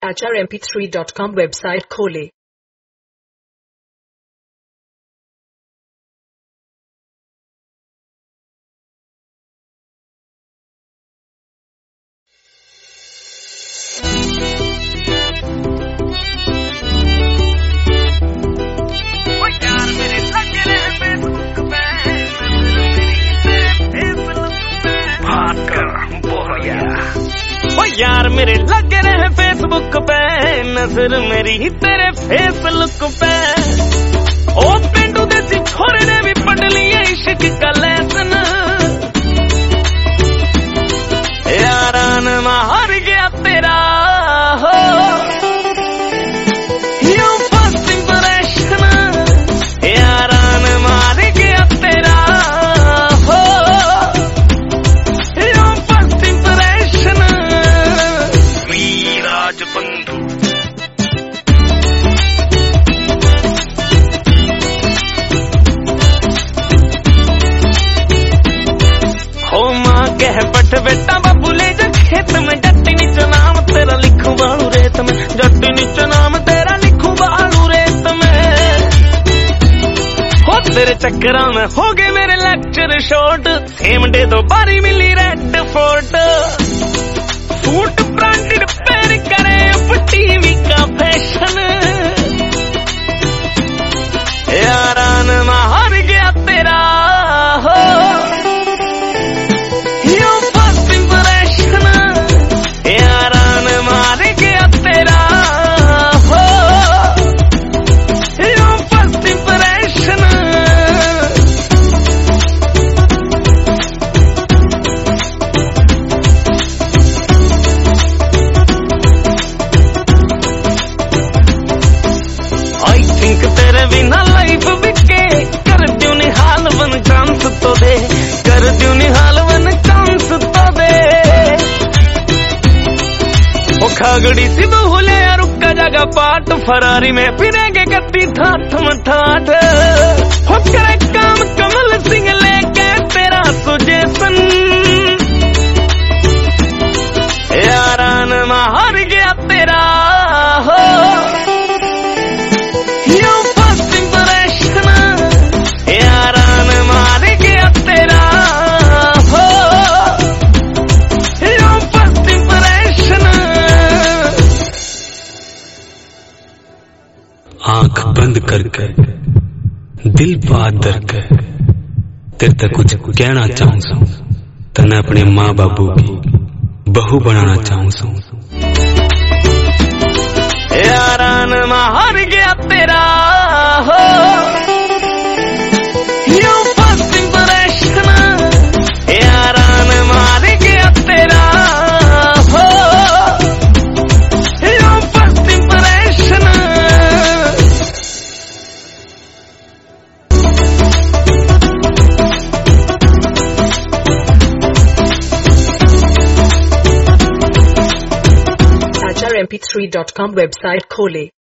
HRMP3.com website खोलें। यार मेरे लगे रहे फेसबुक पे, नजर मेरी तेरे फेसबुक पे। ओ पिंडू देसी छोरे ने भी पढ़ लिया इश्क का लेसन। यारान मार गया तेरा हो यू फर्स्ट इंप्रेशन। यारान मार गया तेरा हो यू फर्स्ट इंप्रेशन। वीराज बंधु हो माँ कह पट बेटा बाबू ले जा खेत में। जट्टी नीचे नाम तेरा लिखूं बालू रेत में। जट्टी नीचे नाम तेरा लिखूं बालू रेत में। हो तेरे चक्करा में हो गए मेरे लेक्चर शॉर्ट। सेम डे तो बारी मिली रेड फोर्ट। सूट ब्रांडेड पैर करे अब टीवी का फैशन। यारान मार गया तेरा हो यू फर्स्ट इंप्रेशन। यारान मार गया तेरा हो you first impression. I think तेरे बिना लाइफ बिके। कर द्यू निहाल वन चांस तो दे। कर द्यू निहाल वन चांस तो दे। ओ खागड़ी सी बहुले रुका जगह पाट। फरारी में फिरेंगे गति ठाठ मठाठ। हो करे काम कमल सिंह लेके तेरा सुजेशन। यारान मार गया तेरा हो यू फर्स्ट इंप्रेशन। यारान मार गया तेरा हो यू फर्स्ट इंप्रेशन। आंख बंद करके दिल बात करके तेरे तक कुछ कहना चाहूं। तने अपने माँ बाबू की बहू बनाना चाहूं। यारान मार गया तेरा हो यू फर्स्ट इंप्रेशन। यारान मार गया तेरा हो you first impression. HRMP3.com website खोलें।